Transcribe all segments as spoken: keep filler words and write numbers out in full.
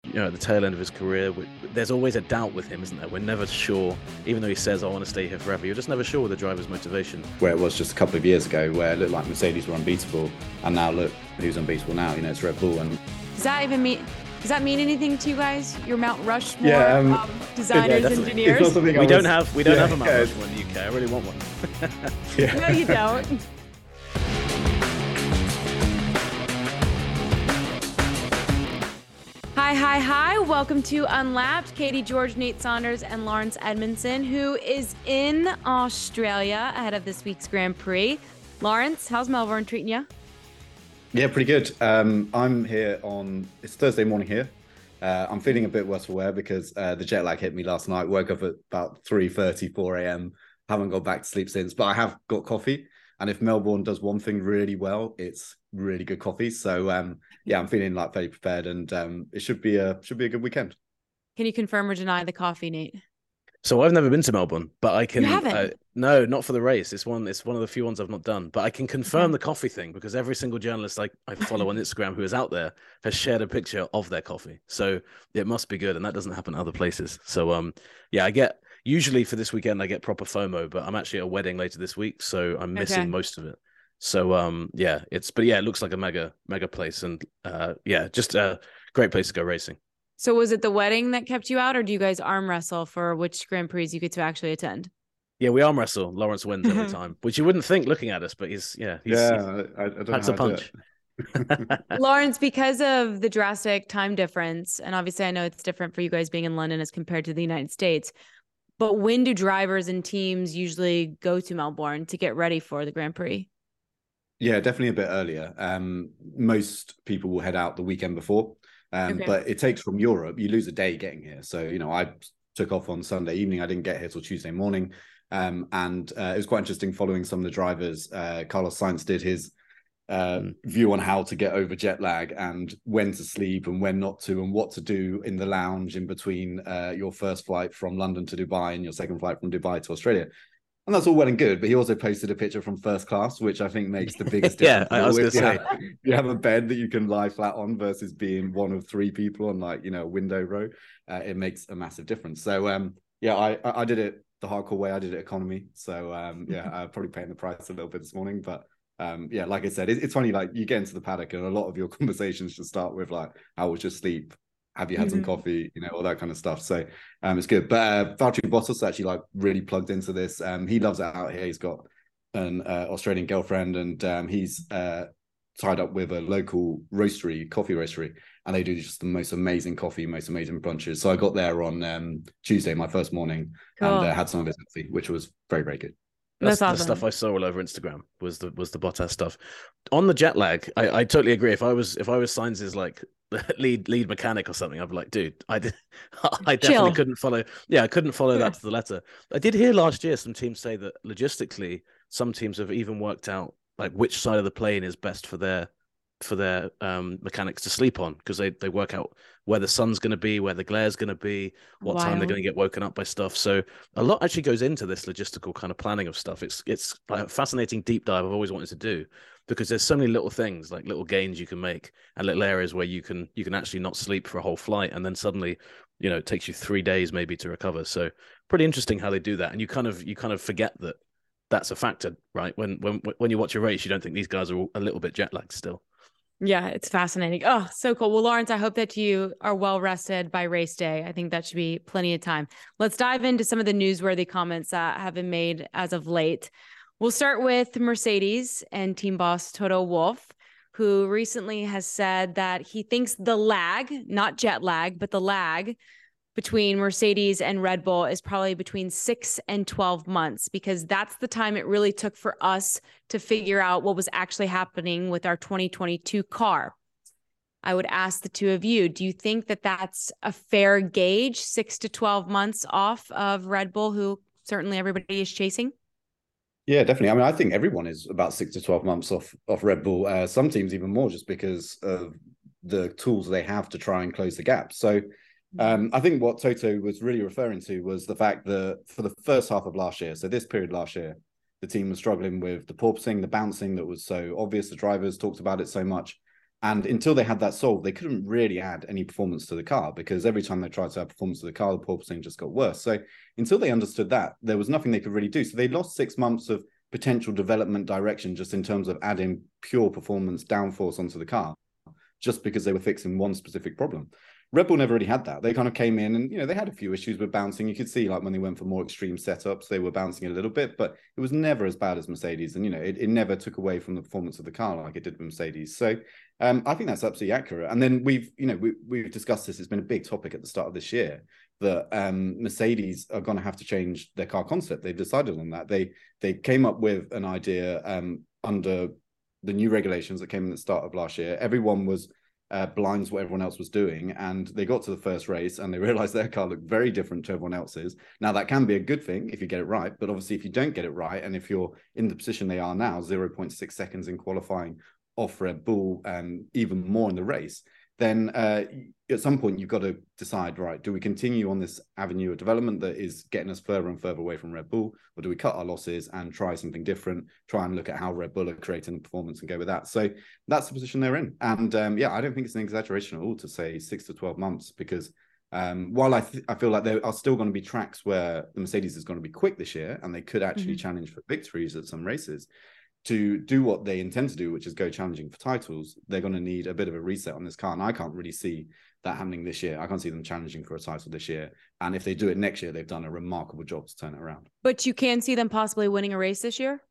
you know, at the tail end of his career. There's always a doubt with him, isn't there? We're never sure, even though he says, I want to stay here forever, you're just never sure with the driver's motivation. Where it was just a couple of years ago, where it looked like Mercedes were unbeatable, and now look who's unbeatable now. You know, it's Red Bull. And does that even mean? Does that mean anything to you guys? Your Mount Rushmore yeah, um, of designers, yeah, engineers. We was, don't have we don't yeah, have a Mount yeah. Rushmore in the U K. I really want one. yeah. No, you don't. Hi, hi, hi. Welcome to Unlapped. Katie George, Nate Saunders, and Lawrence Edmondson, who is in Australia ahead of this week's Grand Prix. Lawrence, how's Melbourne treating you? Yeah, pretty good. Um, I'm here on, it's Thursday morning here. Uh, I'm feeling a bit worse for wear because uh, the jet lag hit me last night. Woke up at about three thirty, four a.m. Haven't got back to sleep since, but I have got coffee. And if Melbourne does one thing really well, it's really good coffee. So um, yeah, I'm feeling like very prepared, and um, it should be a should be a good weekend. Can you confirm or deny the coffee, Nate? So I've never been to Melbourne, but I can. You haven't? Uh, no, not for the race. It's one. It's one of the few ones I've not done. But I can confirm Okay. the coffee thing because every single journalist I, I follow on Instagram who is out there has shared a picture of their coffee. So it must be good, and that doesn't happen other places. So um, yeah, I get usually for this weekend I get proper FOMO, but I'm actually at a wedding later this week, so I'm missing Okay. most of it. So um, yeah, it's but yeah, it looks like a mega mega place, and uh, yeah, just a great place to go racing. So was it the wedding that kept you out, or do you guys arm wrestle for which Grand Prix you get to actually attend? Yeah, we arm wrestle. Lawrence wins every time, which you wouldn't think looking at us, but he's yeah, he's, yeah, he's, I, I don't packs know a how I do punch. it. Lawrence, because of the drastic time difference, and obviously I know it's different for you guys being in London as compared to the United States, but when do drivers and teams usually go to Melbourne to get ready for the Grand Prix? Yeah, definitely a bit earlier. Um, most people will head out the weekend before, um, Okay. but it takes from Europe, you lose a day getting here. So, you know, I took off on Sunday evening. I didn't get here till Tuesday morning. Um, and uh, it was quite interesting following some of the drivers. Uh, Carlos Sainz did his uh, Mm. view on how to get over jet lag and when to sleep and when not to, and what to do in the lounge in between uh, your first flight from London to Dubai and your second flight from Dubai to Australia. And that's all well and good, but he also posted a picture from first class, which I think makes the biggest Yeah, difference. I was gonna You say. have- you have a bed that you can lie flat on versus being one of three people on, like, you know, a window row. Uh, it makes a massive difference. So um, yeah, I I did it the hardcore way. I did it economy. So um, yeah, I'm probably paying the price a little bit this morning, but um, yeah, like I said, it, it's funny. Like you get into the paddock, and a lot of your conversations just start with like, "How was your sleep? Have you had some Mhm. coffee?" You know, all that kind of stuff. So um, it's good. But uh, Valtteri Bottas actually like really plugged into this. Um, he loves it out here. He's got an uh, Australian girlfriend, and um, he's uh, tied up with a local roastery, coffee roastery, and they do just the most amazing coffee, most amazing brunches. So I got there on um, Tuesday, my first morning, Cool. and uh, had some of his coffee, which was very, very good. That's, That's the awesome. stuff I saw all over Instagram was the was the Bottas stuff. On the jet lag, I, I totally agree. If I was if I was Sainz's like lead lead mechanic or something, I'd be like, dude, I did, I definitely Chill. couldn't follow. Yeah, I couldn't follow that to the letter. I did hear last year some teams say that logistically, some teams have even worked out like which side of the plane is best for their for their um, mechanics to sleep on, because they, they work out where the sun's going to be, where the glare's going to be, what time they're Wild. going to get woken up by stuff. So a lot actually goes into this logistical kind of planning of stuff. It's it's like a fascinating deep dive I've always wanted to do, because there's so many little things, like little gains you can make and little areas where you can you can actually not sleep for a whole flight, and then suddenly, you know, it takes you three days maybe to recover. So pretty interesting how they do that, and you kind of you kind of forget that that's a factor, right? When when when you watch a race, you don't think these guys are all a little bit jet lagged still. Yeah, it's fascinating. Oh, so cool. Well, Lawrence, I hope that you are well rested by race day. I think that should be plenty of time. Let's dive into some of the newsworthy comments that have been made as of late. We'll start with Mercedes and team boss Toto Wolff, who recently has said that he thinks the lag, not jet lag, but the lag between Mercedes and Red Bull is probably between six and twelve months, because that's the time it really took for us to figure out what was actually happening with our twenty twenty-two car. I would ask the two of you, do you think that that's a fair gauge, six to twelve months off of Red Bull, who certainly everybody is chasing? Yeah, definitely. I mean, I think everyone is about six to twelve months off off Red Bull. Uh, some teams even more, just because of the tools they have to try and close the gap. So um, I think what Toto was really referring to was the fact that for the first half of last year, so this period last year, the team was struggling with the porpoising, the bouncing that was so obvious. The drivers talked about it so much. And until they had that solved, they couldn't really add any performance to the car, because every time they tried to add performance to the car, the porpoising just got worse. So until they understood that, there was nothing they could really do. So they lost six months of potential development direction just in terms of adding pure performance downforce onto the car, just because they were fixing one specific problem. Red Bull never really had that. They kind of came in and, you know, they had a few issues with bouncing. You could see, like, when they went for more extreme setups, they were bouncing a little bit, but it was never as bad as Mercedes. And, you know, it, it never took away from the performance of the car like it did with Mercedes. So um, I think that's absolutely accurate. And then we've, you know, we, we've discussed this. It's been a big topic at the start of this year that um, Mercedes are going to have to change their car concept. They've decided on that. They, they came up with an idea um, under the new regulations that came in at the start of last year. Everyone was Uh, blinds what everyone else was doing, and they got to the first race and they realized their car looked very different to everyone else's. Now, that can be a good thing if you get it right, but obviously if you don't get it right, and if you're in the position they are now, zero point six seconds in qualifying off Red Bull and even more in the race, then uh, at some point you've got to decide, right, do we continue on this avenue of development that is getting us further and further away from Red Bull, or do we cut our losses and try something different, try and look at how Red Bull are creating the performance and go with that? So that's the position they're in. And um, yeah, I don't think it's an exaggeration at all to say six to twelve months, because um, while I, th- I feel like there are still going to be tracks where the Mercedes is going to be quick this year and they could actually mm-hmm. challenge for victories at some races, to do what they intend to do, which is go challenging for titles, they're going to need a bit of a reset on this car. And I can't really see that happening this year. I can't see them challenging for a title this year. And if they do it next year, they've done a remarkable job to turn it around. But you can see them possibly winning a race this year?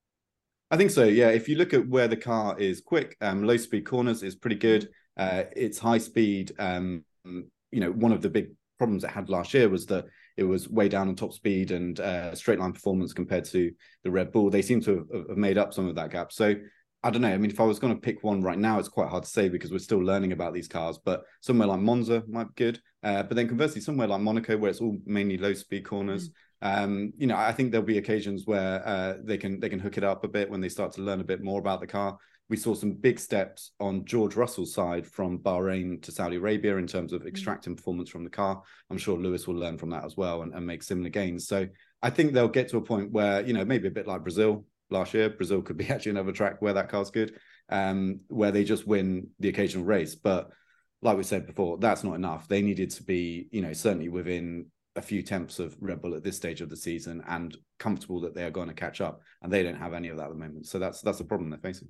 I think so, yeah. If you look at where the car is quick, um, low speed corners is pretty good. Uh, it's high speed. Um, you know, one of the big problems it had last year was that it was way down on top speed and uh, straight line performance compared to the Red Bull. They seem to have, have made up some of that gap. So I don't know. I mean, if I was going to pick one right now, it's quite hard to say because we're still learning about these cars. But somewhere like Monza might be good. Uh, but then conversely, somewhere like Monaco, where it's all mainly low speed corners, mm. um, you know, I think there'll be occasions where uh, they can they can hook it up a bit when they start to learn a bit more about the car. We saw some big steps on George Russell's side from Bahrain to Saudi Arabia in terms of extracting mm. performance from the car. I'm sure Lewis will learn from that as well and, and make similar gains. So I think they'll get to a point where, you know, maybe a bit like Brazil last year. Brazil could be actually another track where that car's good, um, where they just win the occasional race. But like we said before, that's not enough. They needed to be, you know, certainly within a few tenths of Red Bull at this stage of the season and comfortable that they are going to catch up. And they don't have any of that at the moment. So that's that's the problem they're facing.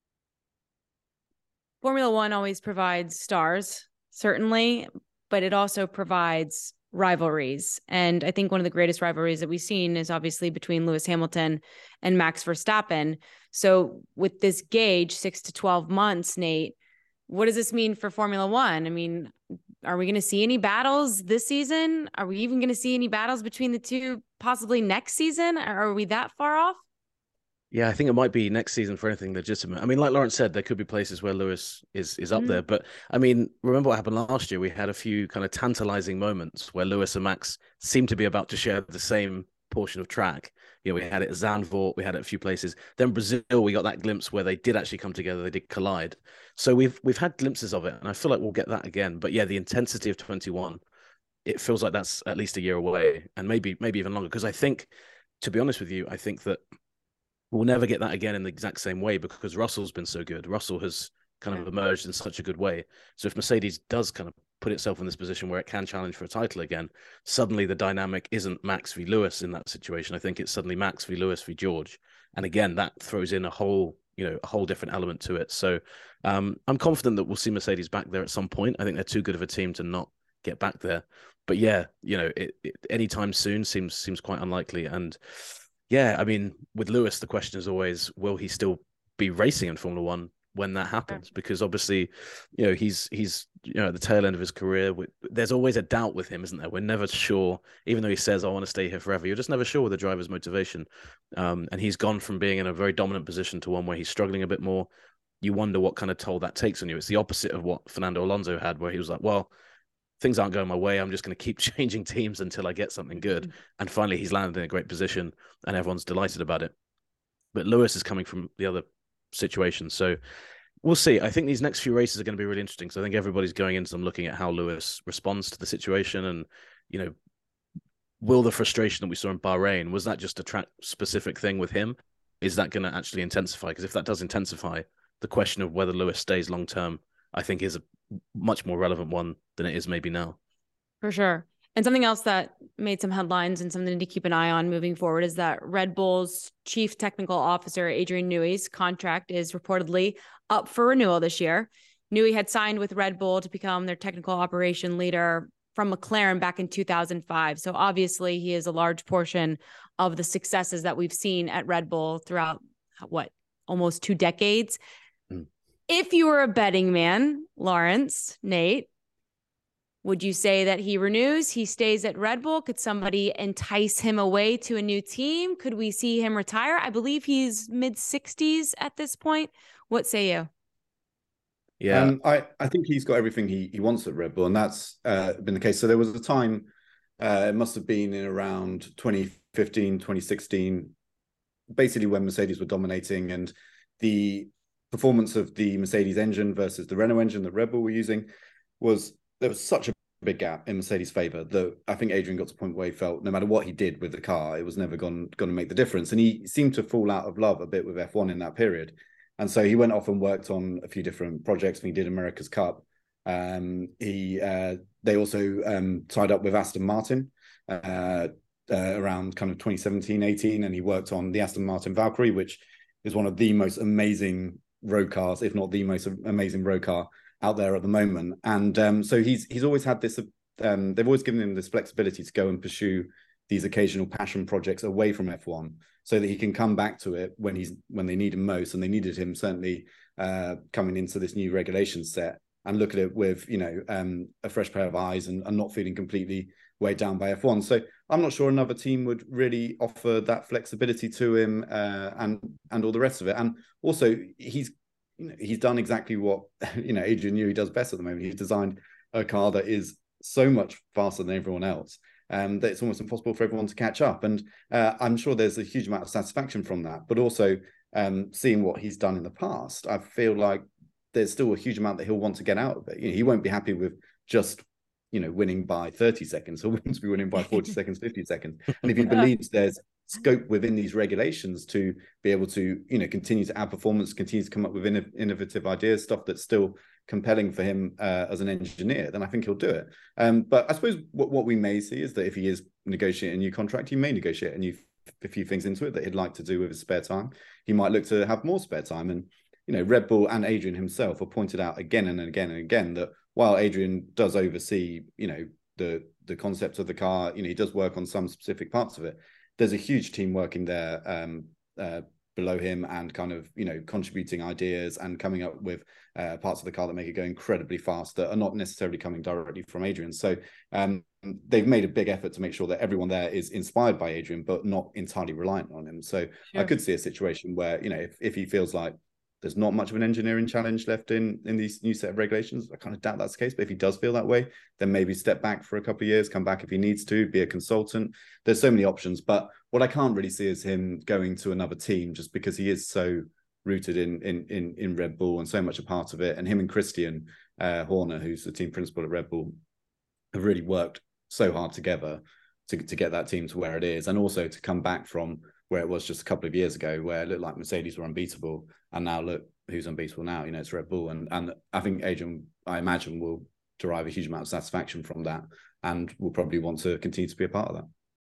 Formula One always provides stars, certainly, but it also provides rivalries. And I think one of the greatest rivalries that we've seen is obviously between Lewis Hamilton and Max Verstappen. So with this gauge, six to twelve months, Nate, what does this mean for Formula One? I mean, are we going to see any battles this season? Are we even going to see any battles between the two possibly next season? Are we that far off? Yeah, I think it might be next season for anything legitimate. I mean, like Lawrence said, there could be places where Lewis is is up mm. there. But I mean, remember what happened last year? We had a few kind of tantalizing moments where Lewis and Max seemed to be about to share the same portion of track. You know, we had it at Zandvoort, we had it a few places. Then Brazil, we got that glimpse where they did actually come together, they did collide. So we've we've had glimpses of it, and I feel like we'll get that again. But yeah, the intensity of twenty-one, it feels like that's at least a year away, and maybe maybe even longer. Because I think, to be honest with you, I think that we'll never get that again in the exact same way because Russell's been so good. Russell has kind of emerged in such a good way. So if Mercedes does kind of put itself in this position where it can challenge for a title again, suddenly the dynamic isn't Max v Lewis in that situation. I think it's suddenly Max v Lewis v George. And again, that throws in a whole, you know, a whole different element to it. So um, I'm confident that we'll see Mercedes back there at some point. I think they're too good of a team to not get back there. But yeah, you know, it, it, anytime soon seems seems quite unlikely. And yeah, I mean, with Lewis, the question is always, will he still be racing in Formula One when that happens? Because obviously, you know, he's he's you know at the tail end of his career. There's always a doubt with him, isn't there? We're never sure, even though he says, I want to stay here forever. You're just never sure with the driver's motivation. Um, and he's gone from being in a very dominant position to one where he's struggling a bit more. You wonder what kind of toll that takes on you. It's the opposite of what Fernando Alonso had, where he was like, well, things aren't going my way. I'm just going to keep changing teams until I get something good. And finally, he's landed in a great position and everyone's delighted about it. But Lewis is coming from the other situation. So we'll see. I think these next few races are going to be really interesting. So I think everybody's going into them looking at how Lewis responds to the situation. And, you know, will the frustration that we saw in Bahrain, was that just a track specific thing with him? Is that going to actually intensify? Because if that does intensify, the question of whether Lewis stays long term, I think, is a much more relevant one than it is maybe now. For sure. And something else that made some headlines and something to keep an eye on moving forward is that Red Bull's chief technical officer, Adrian Newey's contract is reportedly up for renewal this year. Newey had signed with Red Bull to become their technical operation leader from McLaren back in two thousand five. So obviously he is a large portion of the successes that we've seen at Red Bull throughout, what, almost two decades. Mm. If you were a betting man, Lawrence, Nate, would you say that he renews, he stays at Red Bull? Could somebody entice him away to a new team? Could we see him retire? I believe he's mid sixties at this point. What say you? Yeah, um, I, I think he's got everything he, he wants at Red Bull, and that's uh, been the case. So there was a time, uh, it must have been in around twenty fifteen, twenty sixteen, basically when Mercedes were dominating, and the performance of the Mercedes engine versus the Renault engine that Red Bull were using was, there was such a big gap in Mercedes' favor that I think Adrian got to a point where he felt no matter what he did with the car, it was never going, going to make the difference. And he seemed to fall out of love a bit with F one in that period. And so he went off and worked on a few different projects. And he did America's Cup. Um, he uh, they also um, tied up with Aston Martin uh, uh, around kind of twenty seventeen, eighteen, and he worked on the Aston Martin Valkyrie, which is one of the most amazing road cars, if not the most amazing road car out there at the moment. And um, so he's he's always had this. Um, they've always given him this flexibility to go and pursue these occasional passion projects away from F one, so that he can come back to it when he's when they need him most. And they needed him certainly uh, coming into this new regulation set, and look at it with, you know, um, a fresh pair of eyes, and, and not feeling completely weighed down by F one. So I'm not sure another team would really offer that flexibility to him, uh, and and all the rest of it. And also he's you know, he's done exactly what you know Adrian Newey does best at the moment. He's designed a car that is so much faster than everyone else, Um, that it's almost impossible for everyone to catch up. And uh, I'm sure there's a huge amount of satisfaction from that. But also um, seeing what he's done in the past, I feel like there's still a huge amount that he'll want to get out of it. You know, he won't be happy with just, you know, winning by thirty seconds. He'll want to be winning by forty seconds, fifty seconds. And if he believes there's scope within these regulations to be able to, you know, continue to add performance, continue to come up with inno- innovative ideas, stuff that's still compelling for him uh, as an engineer, then I think he'll do it. Um, but I suppose what, what we may see is that if he is negotiating a new contract, he may negotiate a new a few things into it that he'd like to do with his spare time. He might look to have more spare time. And, you know, Red Bull and Adrian himself have pointed out again and again and again that while Adrian does oversee, you know, the the concept of the car, you know, he does work on some specific parts of it. There's a huge team working there um, uh, below him, and kind of, you know, contributing ideas and coming up with uh, parts of the car that make it go incredibly fast that are not necessarily coming directly from Adrian. So um, they've made a big effort to make sure that everyone there is inspired by Adrian, but not entirely reliant on him. So sure. I could see a situation where, you know, if, if he feels like there's not much of an engineering challenge left in, in these new set of regulations, I kind of doubt that's the case. But if he does feel that way, then maybe step back for a couple of years, come back if he needs to, be a consultant. There's so many options. But what I can't really see is him going to another team, just because he is so rooted in in in, in Red Bull and so much a part of it. And him and Christian uh, Horner, who's the team principal at Red Bull, have really worked so hard together to, to get that team to where it is, and also to come back from where it was just a couple of years ago, where it looked like Mercedes were unbeatable, and now look who's unbeatable now. You know, it's Red Bull, and and I think Adrian, I imagine, will derive a huge amount of satisfaction from that, and will probably want to continue to be a part of that.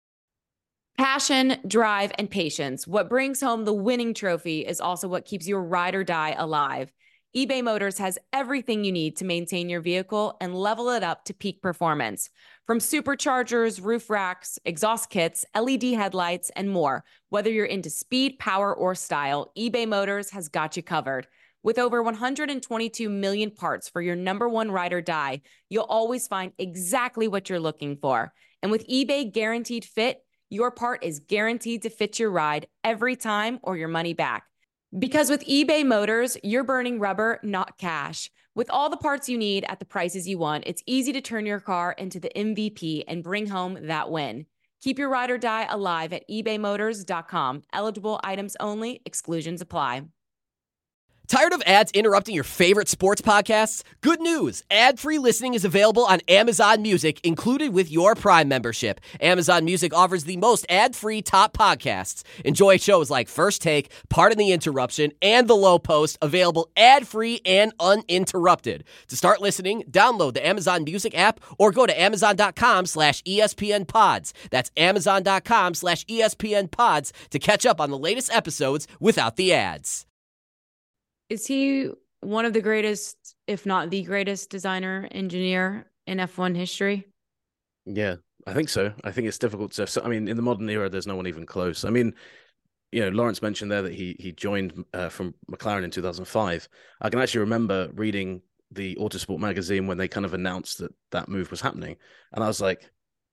Passion, drive, and patience. What brings home the winning trophy is also what keeps your ride or die alive. eBay Motors has everything you need to maintain your vehicle and level it up to peak performance. From superchargers, roof racks, exhaust kits, L E D headlights, and more. Whether you're into speed, power, or style, eBay Motors has got you covered. With over one hundred twenty-two million parts for your number one ride or die, you'll always find exactly what you're looking for. And with eBay Guaranteed Fit, your part is guaranteed to fit your ride every time or your money back. Because with eBay Motors, you're burning rubber, not cash. With all the parts you need at the prices you want, it's easy to turn your car into the M V P and bring home that win. Keep your ride or die alive at ebay motors dot com. Eligible items only. Exclusions apply. Tired of ads interrupting your favorite sports podcasts? Good news! Ad-free listening is available on Amazon Music, included with your Prime membership. Amazon Music offers the most ad-free top podcasts. Enjoy shows like First Take, Pardon the Interruption, and The Low Post, available ad-free and uninterrupted. To start listening, download the Amazon Music app or go to amazon.com slash ESPN pods. That's amazon.com slash ESPN pods to catch up on the latest episodes without the ads. Is he one of the greatest, if not the greatest designer engineer in F one history? Yeah, I think so. I think it's difficult to. So, I mean, in the modern era, there's no one even close. I mean, you know, Lawrence mentioned there that he he joined uh, from McLaren in two thousand five. I can actually remember reading the Autosport magazine when they kind of announced that that move was happening, and I was like,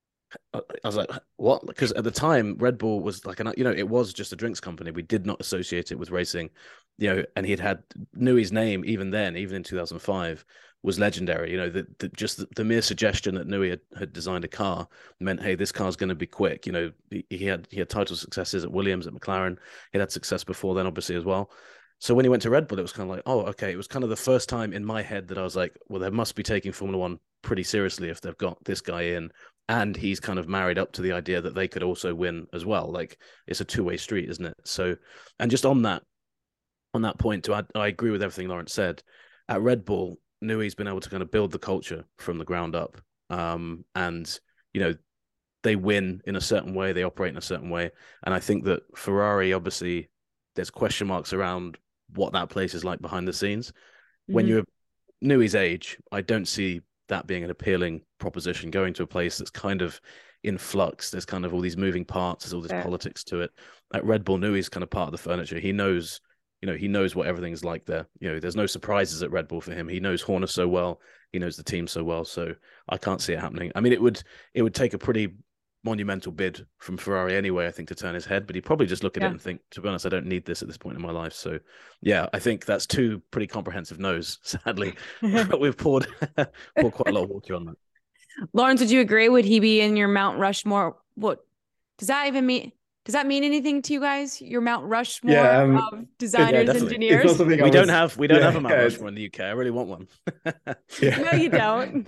I was like, what? Because at the time, Red Bull was like, an, you know, it was just a drinks company. We did not associate it with racing, you know, and he'd had Newey's name even then, even in two thousand five, was legendary. You know, that the, just the, the mere suggestion that Newey had, had designed a car meant, hey, this car's going to be quick. You know, he, he had he had title successes at Williams, at McLaren. He had success before then, obviously, as well. So when he went to Red Bull, it was kind of like, oh, okay. It was kind of the first time in my head that I was like, well, they must be taking Formula One pretty seriously if they've got this guy in. And he's kind of married up to the idea that they could also win as well. Like, it's a two-way street, isn't it? So, and just on that, on that point, to add, I agree with everything Lawrence said. At Red Bull, Newey's been able to kind of build the culture from the ground up. Um, and, you know, they win in a certain way, they operate in a certain way. And I think that Ferrari, obviously, there's question marks around what that place is like behind the scenes. Mm-hmm. When you're Newey's age, I don't see that being an appealing proposition, going to a place that's kind of in flux. There's kind of all these moving parts. There's all this yeah. politics to it. At Red Bull, Newey's kind of part of the furniture. He knows, you know, he knows what everything's like there. You know, there's no surprises at Red Bull for him. He knows Horner so well. He knows the team so well. So I can't see it happening. I mean, it would, it would take a pretty monumental bid from Ferrari anyway, I think, to turn his head, but he'd probably just look at yeah. it and think, to be honest, I don't need this at this point in my life. So yeah, I think that's two pretty comprehensive no's, sadly. We've poured, poured quite a lot of water on that. Lawrence, would you agree? Would he be in your Mount Rushmore? What does that even mean? Does that mean anything to you guys? Your Mount Rushmore yeah, um, of designers, yeah, engineers? We was, don't have we don't yeah, have a Mount yeah, Rushmore in the U K. I really want one. yeah. No, you don't.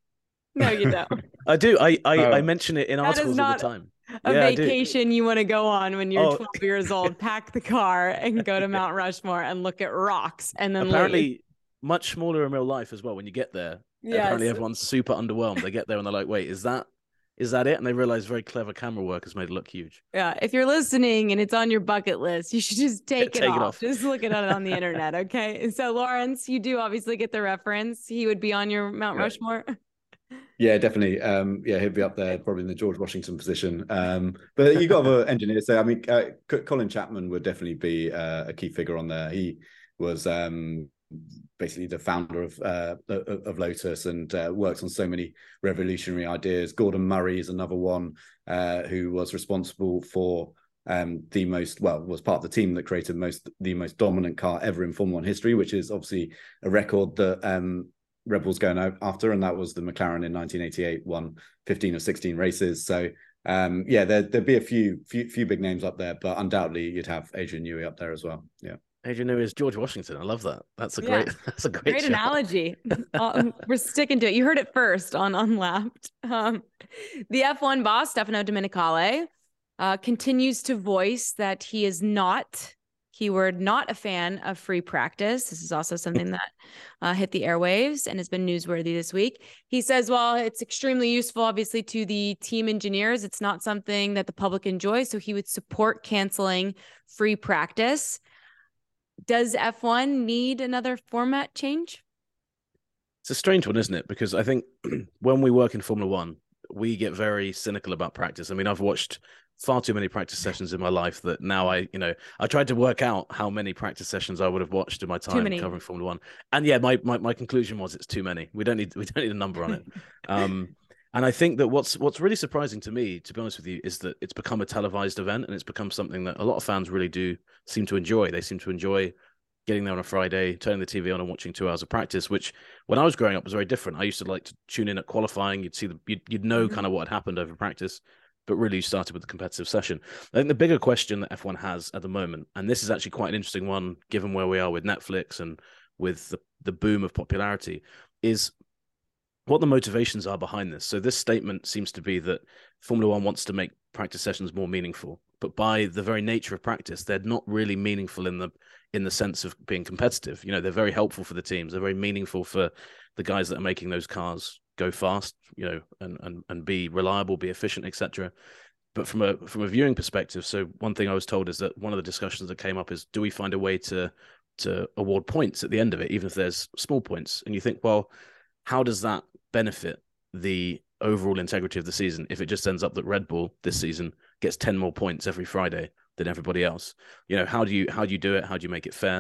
No, you don't. I do. I I, oh. I mention it in that articles all the time. A yeah, vacation you want to go on when you're oh. twelve years old. Pack the car and go to Mount Rushmore and look at rocks, and then apparently leave. Much smaller in real life as well. When you get there, yes. apparently everyone's super underwhelmed. They get there and they're like, "Wait, is that is that it?" And they realize very clever camera work has made it look huge. Yeah, if you're listening and it's on your bucket list, you should just take, yeah, it, take off. it off. Just look at it on the internet, okay? And so, Lawrence, you do obviously get the reference. He would be on your Mount yeah. Rushmore. Yeah, definitely. Um, yeah, he'd be up there, probably in the George Washington position. Um, but you got other engineers. So I mean, uh, Colin Chapman would definitely be uh, a key figure on there. He was um, basically the founder of uh, of Lotus and uh, worked on so many revolutionary ideas. Gordon Murray is another one uh, who was responsible for um, the most well was part of the team that created most the most dominant car ever in Formula One history, which is obviously a record that. Um, Red Bull's going out after, and that was the McLaren in nineteen eighty-eight, won fifteen or sixteen races. So um, yeah, there, there'd be a few, few few big names up there, but undoubtedly you'd have Adrian Newey up there as well. Yeah, Adrian Newey is George Washington. I love that. That's a yeah. great. That's a great, great analogy. um, we're sticking to it. You heard it first on Unlapped. Um, the F one boss Stefano Domenicali uh, continues to voice that he is not. Keyword, not a fan of free practice. This is also something that uh, hit the airwaves and has been newsworthy this week. He says, well, it's extremely useful, obviously, to the team engineers. It's not something that the public enjoys. So he would support canceling free practice. Does F one need another format change? It's a strange one, isn't it? Because I think when we work in Formula One, we get very cynical about practice. I mean, I've watched far too many practice sessions in my life that now I, you know, I tried to work out how many practice sessions I would have watched in my time covering Formula One. And yeah, my, my, my conclusion was it's too many. We don't need, we don't need a number on it. um, and I think that what's, what's really surprising to me, to be honest with you, is that it's become a televised event and it's become something that a lot of fans really do seem to enjoy. They seem to enjoy getting there on a Friday, turning the T V on and watching two hours of practice, which when I was growing up was very different. I used to like to tune in at qualifying. You'd see the, you'd, you'd know mm-hmm. kind of what had happened over practice. but really you started with the competitive session. I think the bigger question that F one has at the moment, and this is actually quite an interesting one, given where we are with Netflix and with the, the boom of popularity, is what the motivations are behind this. So this statement seems to be that Formula One wants to make practice sessions more meaningful, but by the very nature of practice, they're not really meaningful in the in the sense of being competitive. You know, they're very helpful for the teams. They're very meaningful for the guys that are making those cars go fast, you know, and and and be reliable, be efficient, et cetera. But from a from a viewing perspective, so one thing I was told is that one of the discussions that came up is, do we find a way to to award points at the end of it, even if there's small points? And you think, well, how does that benefit the overall integrity of the season if it just ends up that Red Bull this season gets ten more points every Friday than everybody else? You know, how do you how do you do it? How do you make it fair?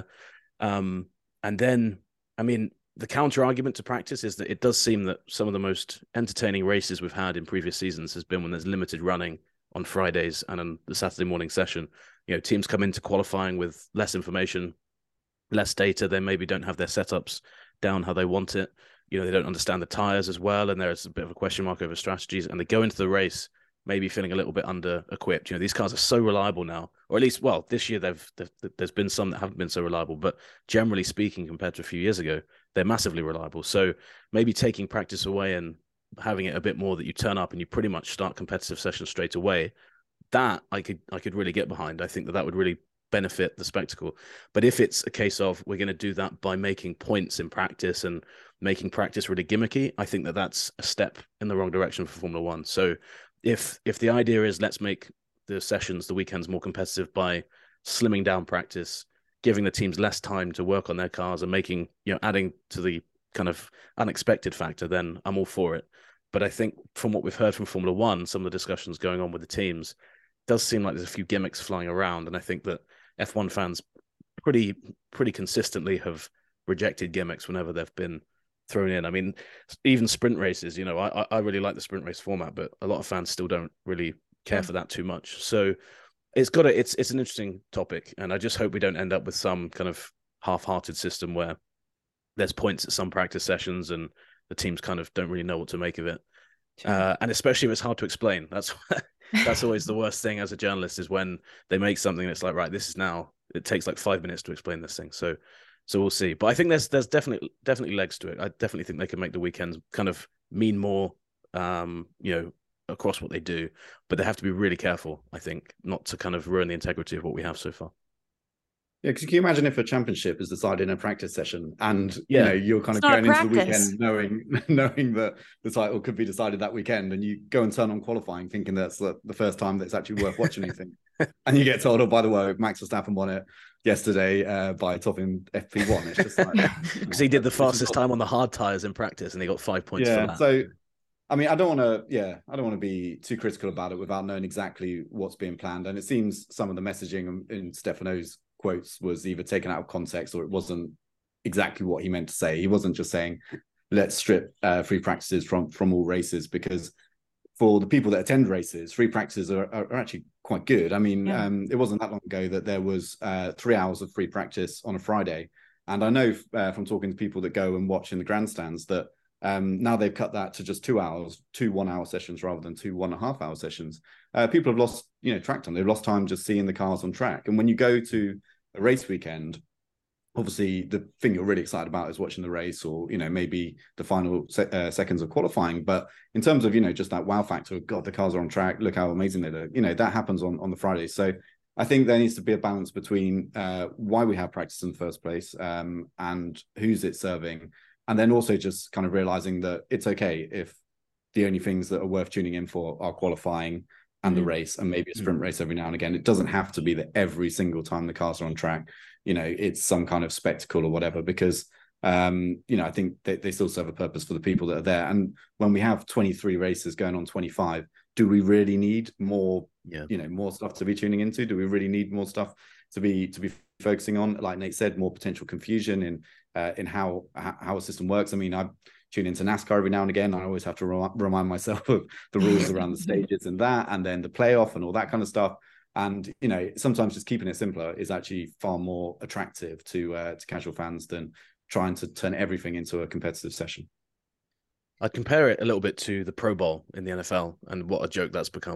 Um, and then, I mean, the counter argument to practice is that it does seem that some of the most entertaining races we've had in previous seasons has been when there's limited running on Fridays and on the Saturday morning session. You know, teams come into qualifying with less information, less data. They maybe don't have their setups down how they want it. You know, they don't understand the tires as well, and there's a bit of a question mark over strategies, and they go into the race maybe feeling a little bit under equipped. You know, these cars are so reliable now, or at least, well, this year they've, they've there's been some that haven't been so reliable, but generally speaking, compared to a few years ago, they're massively reliable. So maybe taking practice away and having it a bit more that you turn up and you pretty much start competitive sessions straight away, that I could I could really get behind. I think that that would really benefit the spectacle. But if it's a case of we're going to do that by making points in practice and making practice really gimmicky, I think that that's a step in the wrong direction for Formula One. So if if the idea is let's make the sessions, the weekends more competitive by slimming down practice, giving the teams less time to work on their cars and making, you know, adding to the kind of unexpected factor, then I'm all for it. But I think from what we've heard from Formula One, some of the discussions going on with the teams, does seem like there's a few gimmicks flying around. And I think that F one fans pretty pretty consistently have rejected gimmicks whenever they've been thrown in. I mean, even sprint races, you know, I I really like the sprint race format, but a lot of fans still don't really care for that too much. So it's got a, it's it's an interesting topic, and I just hope we don't end up with some kind of half-hearted system where there's points at some practice sessions and the teams kind of don't really know what to make of it. Sure. Uh, and especially if it's hard to explain. That's that's always the worst thing as a journalist, is when they make something that's like, right, this is now, it takes like five minutes to explain this thing. So so we'll see. But I think there's there's definitely definitely legs to it. I definitely think they can make the weekends kind of mean more, um, you know, across what they do. But they have to be really careful, I think, not to kind of ruin the integrity of what we have so far. Yeah, because can you imagine if a championship is decided in a practice session, and yeah. you know you're kind it's of going into the practice. weekend knowing knowing that the title could be decided that weekend, and you go and turn on qualifying thinking that's the, the first time that it's actually worth watching anything, and you get told, oh, by the way, Max Verstappen won it yesterday uh, by topping F P one. It's just like, because he did the fastest time on the hard tires in practice, and he got five points yeah, for that. So, I mean, I don't want to, yeah, I don't want to be too critical about it without knowing exactly what's being planned. And it seems some of the messaging in Stefano's quotes was either taken out of context or it wasn't exactly what he meant to say. He wasn't just saying, let's strip uh, free practices from, from all races, because for the people that attend races, free practices are, are, are actually quite good. I mean, yeah. um, it wasn't that long ago that there was uh, three hours of free practice on a Friday. And I know uh, from talking to people that go and watch in the grandstands that Um, now they've cut that to just two hours, two one-hour sessions rather than two one-and-a-half-hour sessions. Uh, people have lost, you know, track time. They've lost time just seeing the cars on track. And when you go to a race weekend, obviously the thing you're really excited about is watching the race, or, you know, maybe the final se- uh, seconds of qualifying. But in terms of, you know, just that wow factor of, God, the cars are on track, look how amazing they look, you know, that happens on, on the Fridays. So I think there needs to be a balance between uh, why we have practice in the first place um, and who's it serving. And then also just kind of realizing that it's okay if the only things that are worth tuning in for are qualifying and mm-hmm. the race, and maybe a sprint mm-hmm. race every now and again. It doesn't have to be that every single time the cars are on track, you know, it's some kind of spectacle or whatever, because, um, you know, I think they, they still serve a purpose for the people that are there. And when we have twenty-three races going on twenty-five, do we really need more, yeah. you know, more stuff to be tuning into? Do we really need more stuff to be, to be focusing on? Like Nate said, more potential confusion in, Uh, in how how a system works. I mean, I tune into NASCAR every now and again. I always have to re- remind myself of the rules around the stages and that, and then the playoff and all that kind of stuff. And, you know, sometimes just keeping it simpler is actually far more attractive to uh, to casual fans than trying to turn everything into a competitive session. I'd compare it a little bit to the Pro Bowl in the N F L and what a joke that's become.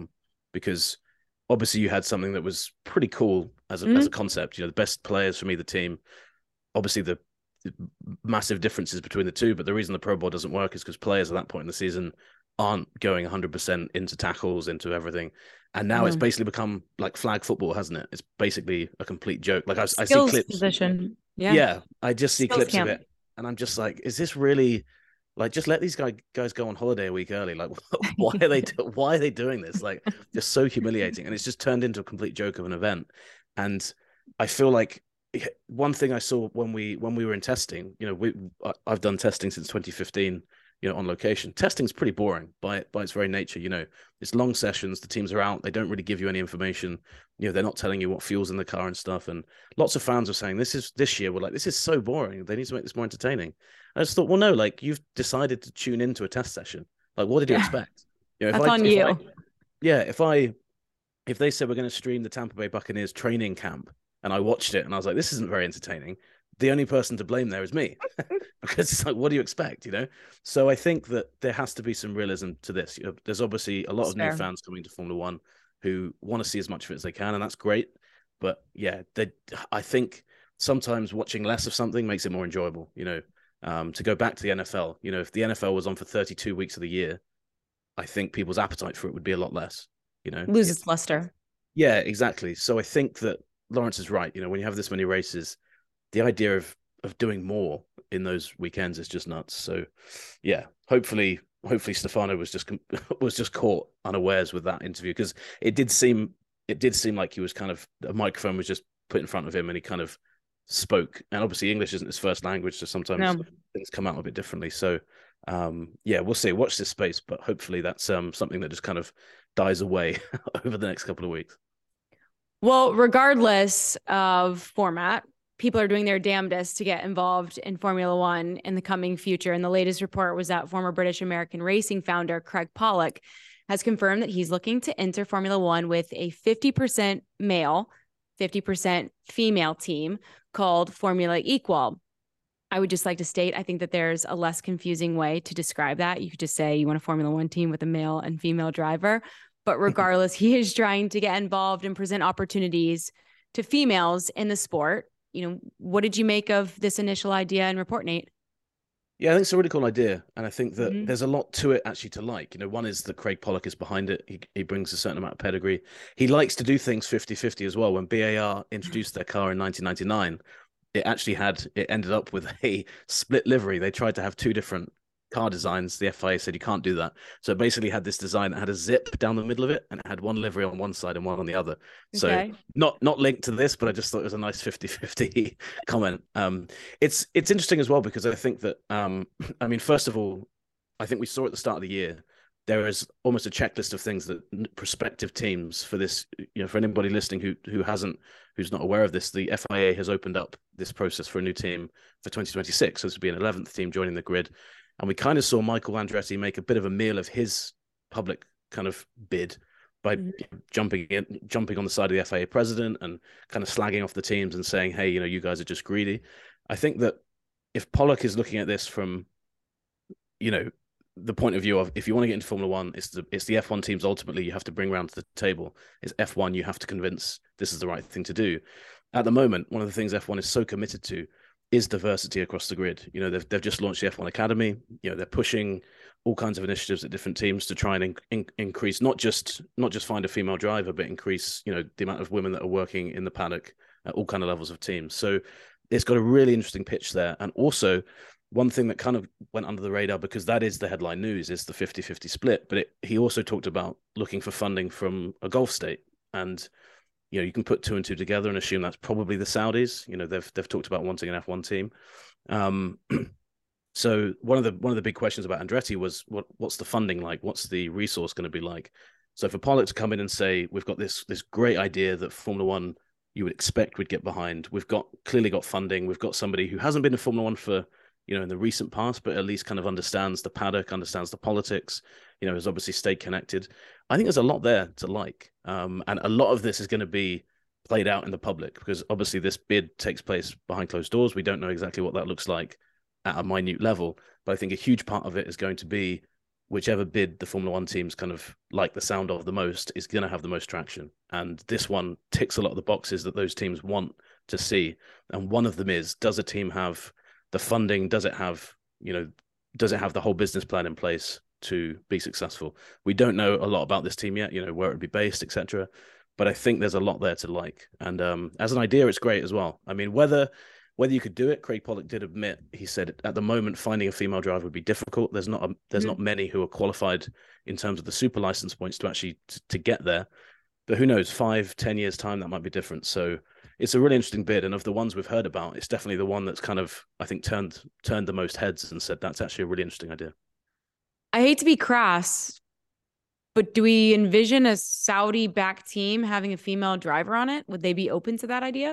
because obviously you had something that was pretty cool as a, mm-hmm. as a concept. You know, the best players from either team. Obviously, the, the massive differences between the two, but the reason the Pro Bowl doesn't work is because players at that point in the season aren't going one hundred percent into tackles, into everything. And now mm-hmm. it's basically become like flag football, hasn't it? It's basically a complete joke. Like I, I see clips. Position. Yeah. Yeah. I just see Skills clips camp. of it. And I'm just like, is this really like, just let these guys guys go on holiday a week early? Like, why are they, do- why are they doing this? Like, just so humiliating. And it's just turned into a complete joke of an event. And I feel like one thing I saw when we, when we were in testing, you know, we, I've done testing since twenty fifteen, you know, on location. Testing's pretty boring by by its very nature. You know, it's long sessions. The teams are out. They don't really give you any information. You know, they're not telling you what fuel's in the car and stuff. And lots of fans are saying this is this year. We're like, this is so boring. They need to make this more entertaining. I just thought, well, no, like you've decided to tune into a test session. Like, what did you yeah. expect? You know, if That's I, on if you. I, yeah, if I if they said we're going to stream the Tampa Bay Buccaneers training camp, and I watched it, and I was like, this isn't very entertaining. The only person to blame there is me, because it's like, what do you expect, you know? So I think that there has to be some realism to this. You know, there's obviously a lot That's of fair. new fans coming to Formula One who want to see as much of it as they can, and that's great. But yeah, they, I think sometimes watching less of something makes it more enjoyable. You know, um, to go back to the N F L, you know, if the N F L was on for thirty-two weeks of the year, I think people's appetite for it would be a lot less. You know, lose its luster. Yeah, exactly. So I think that Lawrence is right. You know, when you have this many races, the idea of of doing more in those weekends is just nuts. So, yeah, hopefully, hopefully Stefano was just was just caught unawares with that interview, because it did seem it did seem like he was kind of a microphone was just put in front of him and he kind of spoke. And obviously, English isn't his first language, so sometimes no. things come out a bit differently. So, um, yeah, we'll see. Watch this space, but hopefully that's um something that just kind of dies away over the next couple of weeks. Well, regardless of format, people are doing their damnedest to get involved in Formula One in the coming future. And the latest report was that former British American racing founder Craig Pollock has confirmed that he's looking to enter Formula One with a fifty percent male, fifty percent female team called Formula Equal. I would just like to state, I think that there's a less confusing way to describe that. You could just say you want a Formula One team with a male and female driver. But regardless, he is trying to get involved and present opportunities to females in the sport. You know, what did you make of this initial idea and report, Nate? Yeah, I think it's a really cool idea. And I think that mm-hmm. there's a lot to it actually to like. You know, one is that Craig Pollock is behind it. He, he brings a certain amount of pedigree. He likes to do things fifty-fifty as well. When B A R introduced their car in nineteen ninety-nine, it actually had, it ended up with a split livery. They tried to have two different car designs. The F I A said you can't do that. So it basically had this design that had a zip down the middle of it, and it had one livery on one side and one on the other. So okay. not not linked to this, but I just thought it was a nice fifty-fifty comment. Um, it's it's interesting as well, because I think that, um, I mean, first of all, I think we saw at the start of the year, there is almost a checklist of things that prospective teams for this, you know, for anybody listening who who hasn't, who's not aware of this, the F I A has opened up this process for a new team for twenty twenty-six. So this would be an eleventh team joining the grid. And we kind of saw Michael Andretti make a bit of a meal of his public kind of bid by mm-hmm. jumping in, jumping on the side of the F I A president and kind of slagging off the teams and saying, hey, you know, you guys are just greedy. I think that if Pollock is looking at this from, you know, the point of view of, if you want to get into Formula One, it's the, it's the F one teams ultimately you have to bring around to the table. It's F one you have to convince this is the right thing to do. At the moment, one of the things F one is so committed to is diversity across the grid. You know, they've they've just launched the F one Academy. You know, they're pushing all kinds of initiatives at different teams to try and in, in, increase, not just not just find a female driver, but increase, you know, the amount of women that are working in the paddock at all kind of levels of teams. So it's got a really interesting pitch there. And also, one thing that kind of went under the radar, because that is the headline news, is the fifty-fifty split. But it, he also talked about looking for funding from a Gulf state. And you know, you can put two and two together and assume that's probably the Saudis. You know, they've they've talked about wanting an F one team. Um, so one of the one of the big questions about Andretti was what what's the funding like? What's the resource going to be like? So for Pollock to come in and say we've got this this great idea that Formula One you would expect we'd get behind. We've got clearly got funding. We've got somebody who hasn't been in Formula One for, you know, in the recent past, but at least kind of understands the paddock, understands the politics, you know, has obviously stayed connected. I think there's a lot there to like. Um, and a lot of this is going to be played out in the public, because obviously this bid takes place behind closed doors. We don't know exactly what that looks like at a minute level, but I think a huge part of it is going to be whichever bid the Formula One teams kind of like the sound of the most is going to have the most traction. And this one ticks a lot of the boxes that those teams want to see. And one of them is, does a team have the funding? Does it have, you know, does it have the whole business plan in place to be successful? We don't know a lot about this team yet, you know, where it would be based, et cetera. But I think there's a lot there to like. And um, as an idea, it's great as well. I mean, whether whether you could do it, Craig Pollock did admit, he said at the moment finding a female driver would be difficult. There's not a, there's mm-hmm. not many who are qualified in terms of the super license points to actually t- to get there. But who knows, five, ten years time, that might be different. So it's a really interesting bid. And of the ones we've heard about, it's definitely the one that's kind of, I think, turned turned the most heads and said, that's actually a really interesting idea. I hate to be crass, but do we envision a Saudi-backed team having a female driver on it? Would they be open to that idea?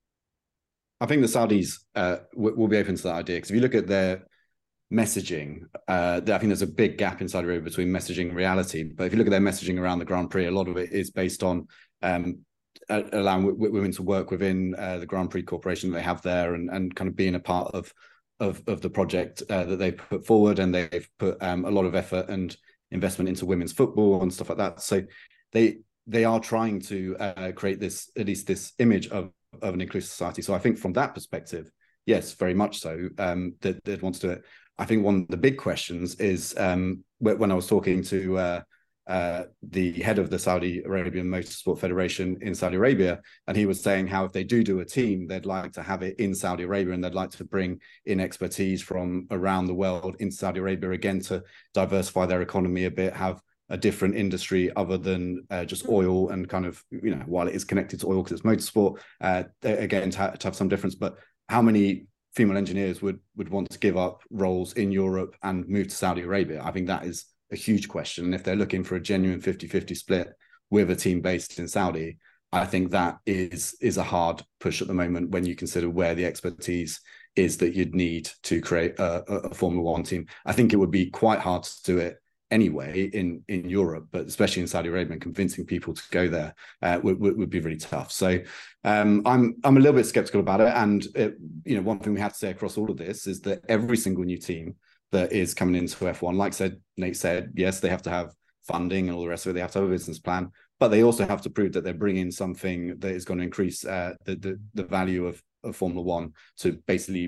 I think the Saudis uh, w- will be open to that idea, because if you look at their messaging, uh, I think there's a big gap in Saudi Arabia between messaging and reality. But if you look at their messaging around the Grand Prix, a lot of it is based on um, allowing w- women to work within uh, the Grand Prix corporation that they have there, and, and kind of being a part of of, of the project uh, that they've put forward. And they've put um, a lot of effort and investment into women's football and stuff like that. So they they are trying to uh, create this, at least this image of of an inclusive society. So I think from that perspective, yes, very much so, um, that, that wants to do it. I think one of the big questions is um, when I was talking to uh, uh, the head of the Saudi Arabian Motorsport Federation in Saudi Arabia, and he was saying how if they do do a team, they'd like to have it in Saudi Arabia, and they'd like to bring in expertise from around the world in Saudi Arabia, again, to diversify their economy a bit, have a different industry other than uh, just oil, and kind of, you know, while it is connected to oil because it's motorsport, uh, again, to, ha- to have some difference. But how many female engineers would would want to give up roles in Europe and move to Saudi Arabia? I think that is a huge question. And if they're looking for a genuine fifty-fifty split with a team based in Saudi, I think that is is a hard push at the moment when you consider where the expertise is that you'd need to create a, a Formula One team. I think it would be quite hard to do it anyway in in Europe, but especially in Saudi Arabia, and convincing people to go there uh, would, would, would be really tough. So um, I'm I'm a little bit skeptical about it. And it, you know, one thing we have to say across all of this is that every single new team that is coming into F one, like said Nate said, yes, they have to have funding and all the rest of it. They have to have a business plan, but they also have to prove that they're bringing something that is going to increase uh, the, the the value of, of Formula One, to basically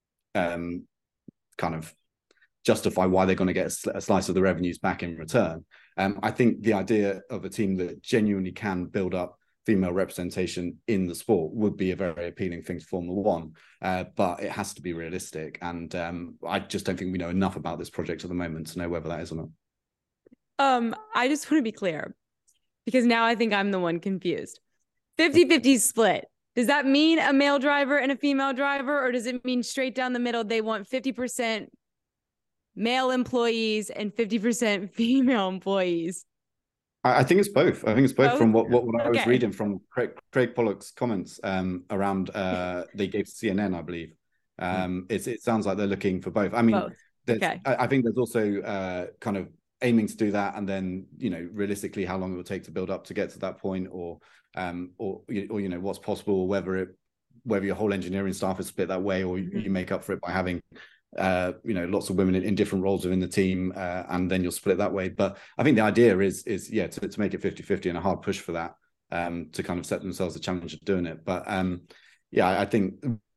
um, kind of justify why they're going to get a slice of the revenues back in return. Um, I think the idea of a team that genuinely can build up female representation in the sport would be a very appealing thing to Formula One, uh, but it has to be realistic. And um, I just don't think we know enough about this project at the moment to know whether that is or not. Um, I just want to be clear, because now I think I'm the one confused. fifty-fifty split. Does that mean a male driver and a female driver, or does it mean straight down the middle they want fifty percent male employees and fifty percent female employees? I think it's both. I think it's both, both? from what, what, what I okay. was reading from Craig, Craig Pollock's comments um, around, uh, they gave to C N N, I believe. Um, it's, it sounds like they're looking for both. I mean, okay. I, I think there's also uh, kind of aiming to do that, and then, you know, realistically how long it will take to build up to get to that point, or, um, or, or you know, what's possible, or whether it, whether your whole engineering staff is split that way, or mm-hmm. you make up for it by having uh you know lots of women in, in different roles within the team, uh, and then you'll split that way. But I think the idea is is yeah to, to make it fifty-fifty, and a hard push for that, um to kind of set themselves the challenge of doing it. But um yeah I think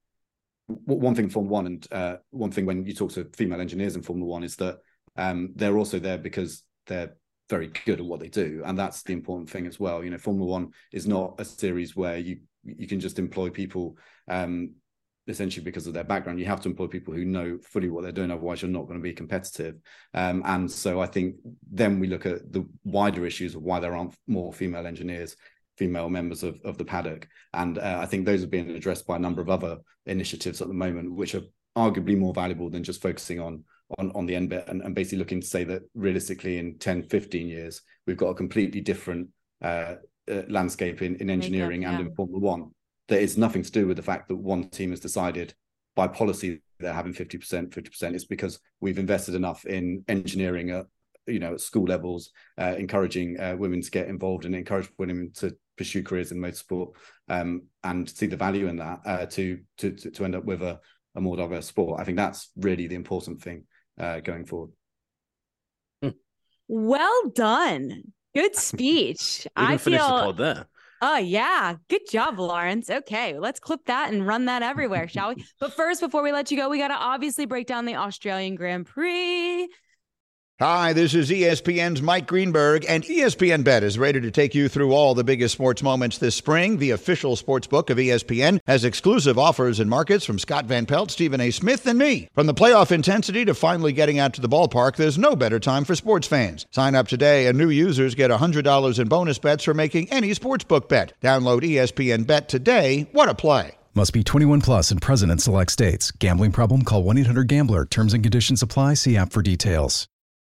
one thing Formula One, and uh one thing when you talk to female engineers in Formula One, is that um they're also there because they're very good at what they do, and that's the important thing as well. You know, Formula One is not a series where you you can just employ people um essentially because of their background. You have to employ people who know fully what they're doing, otherwise you're not going to be competitive. Um, and so I think then we look at the wider issues of why there aren't more female engineers, female members of, of the paddock. And uh, I think those are being addressed by a number of other initiatives at the moment, which are arguably more valuable than just focusing on on, on the end bit, and, and basically looking to say that realistically in ten, fifteen years, we've got a completely different uh, uh, landscape in, in engineering yeah. and in Formula One. That is nothing to do with the fact that one team has decided by policy they're having fifty percent, fifty percent. It's because we've invested enough in engineering at, you know, at school levels, uh, encouraging uh, women to get involved and encourage women to pursue careers in motorsport, um, and see the value in that uh, to, to to end up with a, a more diverse sport. I think that's really the important thing uh, going forward. Well done. Good speech. We can I finish feel. the pod there. Oh, yeah. Good job, Lawrence. Okay, let's clip that and run that everywhere, shall we? But first, before we let you go, we got to obviously break down the Australian Grand Prix. Hi, this is E S P N's Mike Greenberg, and E S P N Bet is ready to take you through all the biggest sports moments this spring. The official sports book of E S P N has exclusive offers and markets from Scott Van Pelt, Stephen A. Smith, and me. From the playoff intensity to finally getting out to the ballpark, there's no better time for sports fans. Sign up today, and new users get one hundred dollars in bonus bets for making any sportsbook bet. Download E S P N Bet today. What a play. Must be twenty-one plus and present in select states. Gambling problem? Call one eight hundred gambler. Terms and conditions apply. See app for details.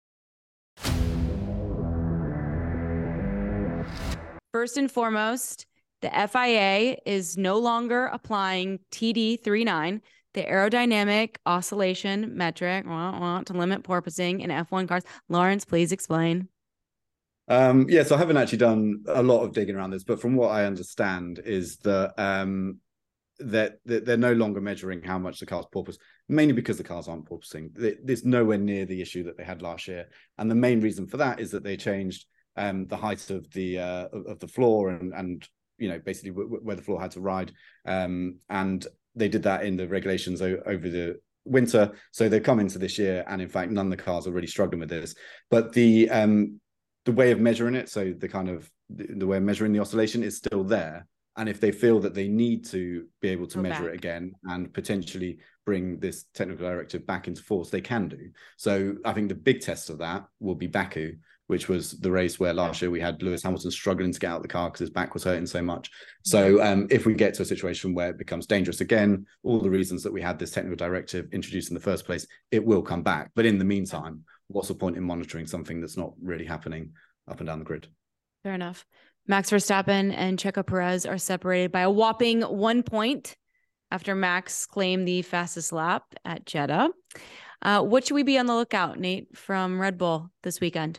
First and foremost, the F I A is no longer applying T D thirty-nine, the aerodynamic oscillation metric, wah, wah, to limit porpoising in F one cars. Lawrence, please explain. Um, yes, I haven't actually done a lot of digging around this, but from what I understand is that um, that, that they're no longer measuring how much the car's porpoise, mainly because the cars aren't porpoising. It's nowhere near the issue that they had last year. And the main reason for that is that they changed um, the height of the uh, of the floor and, and you know, basically w- where the floor had to ride. Um, and they did that in the regulations o- over the winter. So they've come into this year, and in fact, none of the cars are really struggling with this. But the um, the way of measuring it, so the kind of the, the way of measuring the oscillation is still there. And if they feel that they need to be able to Go measure back. it again and potentially bring this technical directive back into force, they can do. So I think the big test of that will be Baku, which was the race where last year we had Lewis Hamilton struggling to get out of the car because his back was hurting so much. So um, if we get to a situation where it becomes dangerous again, all the reasons that we had this technical directive introduced in the first place, it will come back. But in the meantime, what's the point in monitoring something that's not really happening up and down the grid? Fair enough. Max Verstappen and Checo Perez are separated by a whopping one point after Max claimed the fastest lap at Jeddah. Uh, what should we be on the lookout, Nate, from Red Bull this weekend?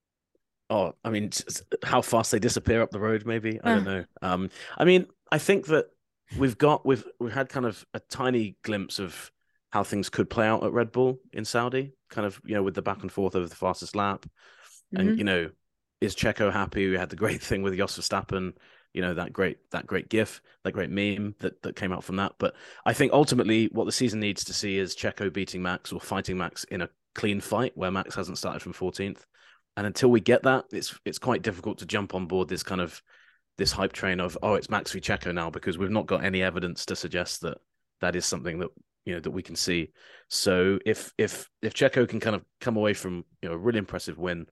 Oh, I mean, how fast they disappear up the road, maybe. I don't know. Um, I mean, I think that we've got, we've, we've had kind of a tiny glimpse of how things could play out at Red Bull in Saudi, kind of, you know, with the back and forth over the fastest lap. Mm-hmm. And, you know, is Checo happy? We had the great thing with Jos Verstappen, you know, that great that great GIF, that great meme that, that came out from that. But I think ultimately what the season needs to see is Checo beating Max or fighting Max in a clean fight where Max hasn't started from fourteenth. And until we get that, it's it's quite difficult to jump on board this kind of this hype train of, oh, it's Max v Checo now, because we've not got any evidence to suggest that that is something that, you know, that we can see. So if if if Checo can kind of come away from, you know, a really impressive win,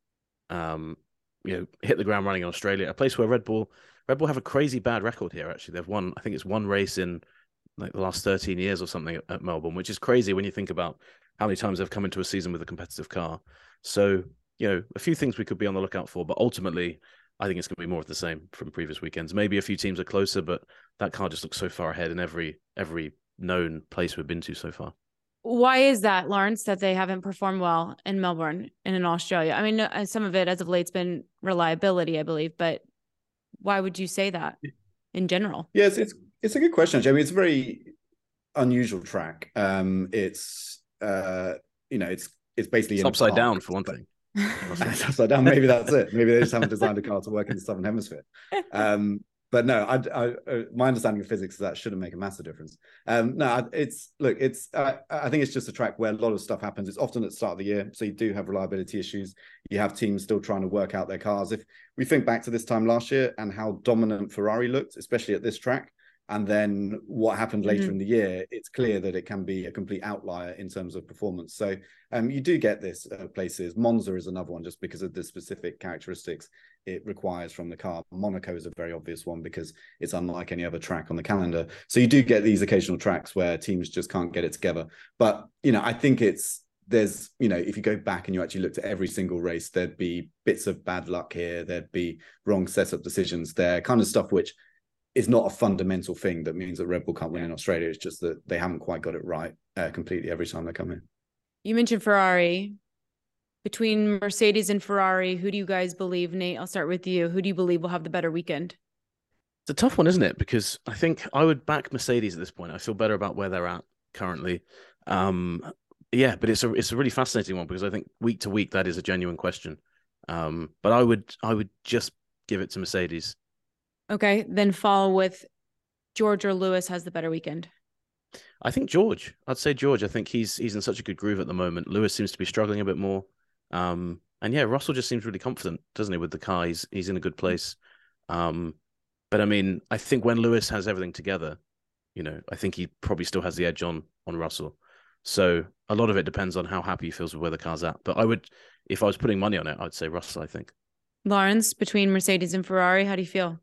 um, you know, hit the ground running in Australia, a place where Red Bull, Red Bull have a crazy bad record here. Actually, they've won, I think it's one race in like the last thirteen years or something at, at Melbourne, which is crazy when you think about how many times they've come into a season with a competitive car. So, you know, a few things we could be on the lookout for, but ultimately, I think it's going to be more of the same from previous weekends. Maybe a few teams are closer, but that car just looks so far ahead in every every known place we've been to so far. Why is that, Lawrence, that they haven't performed well in Melbourne and in Australia? I mean, some of it as of late has been reliability, I believe, but why would you say that in general? Yes, it's it's a good question. I mean, it's a very unusual track. Um, it's uh, you know, it's it's basically it's upside down for one thing. It's upside down. Maybe that's it. Maybe they just haven't designed a car to work in the Southern Hemisphere. Um, But no, I, I, uh, my understanding of physics is that shouldn't make a massive difference. Um, no, it's look, it's uh, I think it's just a track where a lot of stuff happens. It's often at the start of the year, so you do have reliability issues. You have teams still trying to work out their cars. If we think back to this time last year and how dominant Ferrari looked, especially at this track, and then what happened later mm-hmm. in the year, it's clear that it can be a complete outlier in terms of performance. So um, you do get this uh, places. Monza is another one just because of the specific characteristics it requires from the car. Monaco is a very obvious one because it's unlike any other track on the calendar. So you do get these occasional tracks where teams just can't get it together. But, you know, I think it's, there's, you know, if you go back and you actually looked at every single race, there'd be bits of bad luck here. There'd be wrong setup decisions there, kind of stuff which is not a fundamental thing that means that Red Bull can't win in Australia. It's just that they haven't quite got it right uh, completely every time they come in. You mentioned Ferrari. Between Mercedes and Ferrari, who do you guys believe, Nate? I'll start with you. Who do you believe will have the better weekend? It's a tough one, isn't it? Because I think I would back Mercedes at this point. I feel better about where they're at currently. Um, Yeah, but it's a it's a really fascinating one because I think week to week that is a genuine question. Um, but I would I would just give it to Mercedes. Okay, then follow with George or Lewis has the better weekend. I think George. I'd say George. I think he's he's in such a good groove at the moment. Lewis seems to be struggling a bit more. Um, and yeah, Russell just seems really confident, doesn't he, with the car? He's he's in a good place. Um, but I mean, I think when Lewis has everything together, you know, I think he probably still has the edge on on Russell. So a lot of it depends on how happy he feels with where the car's at. But I would, if I was putting money on it, I'd say Russell, I think. Lawrence, between Mercedes and Ferrari, how do you feel?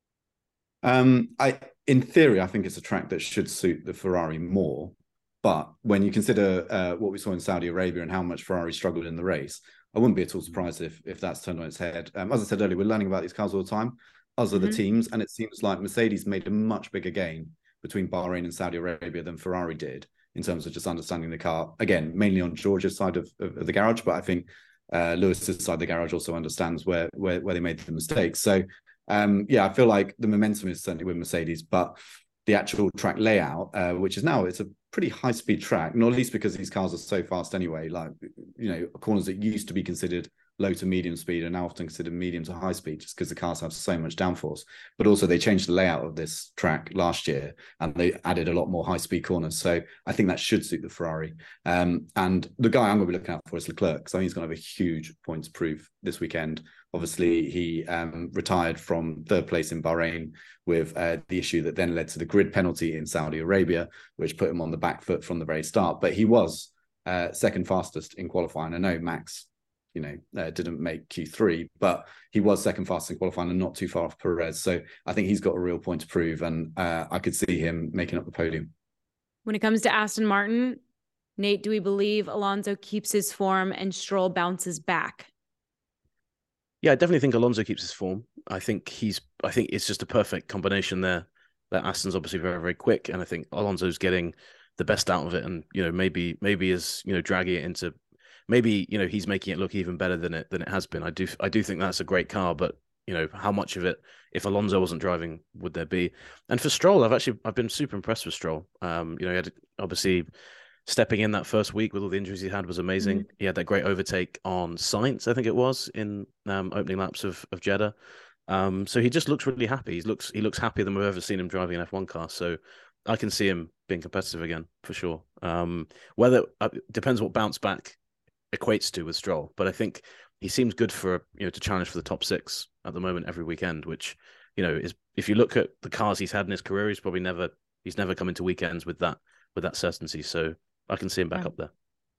Um, I, in theory, I think it's a track that should suit the Ferrari more. But when you consider uh, what we saw in Saudi Arabia and how much Ferrari struggled in the race, I wouldn't be at all surprised if if that's turned on its head. Um, as I said earlier, we're learning about these cars all the time, as are mm-hmm. the teams, and it seems like Mercedes made a much bigger gain between Bahrain and Saudi Arabia than Ferrari did in terms of just understanding the car. Again, mainly on George's side of, of, of the garage, but I think uh, Lewis's side of the garage also understands where where, where they made the mistakes. So, um, yeah, I feel like the momentum is certainly with Mercedes, but the actual track layout, uh, which is now, it's a pretty high-speed track, not least because these cars are so fast anyway. Like, you know, corners that used to be considered low to medium speed are now often considered medium to high speed just because the cars have so much downforce. But also they changed the layout of this track last year and they added a lot more high speed corners. So I think that should suit the Ferrari. Um, and the guy I'm going to be looking out for is Leclerc, because I think he's going to have a huge points proof this weekend. Obviously, he um, retired from third place in Bahrain with uh, the issue that then led to the grid penalty in Saudi Arabia, which put him on the back foot from the very start. But he was uh, second fastest in qualifying. I know Max, you know, uh, didn't make Q three, but he was second fastest in qualifying and not too far off Perez. So I think he's got a real point to prove, and uh, I could see him making up the podium. When it comes to Aston Martin, Nate, do we believe Alonso keeps his form and Stroll bounces back? Yeah, I definitely think Alonso keeps his form. I think he's. I think it's just a perfect combination there. That Aston's obviously very, very quick, and I think Alonso's getting the best out of it. And you know, maybe, maybe is you know dragging it into. Maybe you know he's making it look even better than it than it has been. I do. I do think that's a great car, but you know how much of it, if Alonso wasn't driving, would there be? And for Stroll, I've actually I've been super impressed with Stroll. Um, you know, he had obviously. Stepping in that first week with all the injuries he had was amazing. Mm-hmm. He had that great overtake on Sainz, I think it was, in um, opening laps of, of Jeddah. Um, so he just looks really happy. He looks he looks happier than we've ever seen him driving an F one car. So I can see him being competitive again, for sure. Um, whether uh, depends what bounce back equates to with Stroll. But I think he seems good for, you know, to challenge for the top six at the moment every weekend, which, you know, is, if you look at the cars he's had in his career, he's probably never, he's never come into weekends with that, with that certainty. So I can see him back yeah. up there.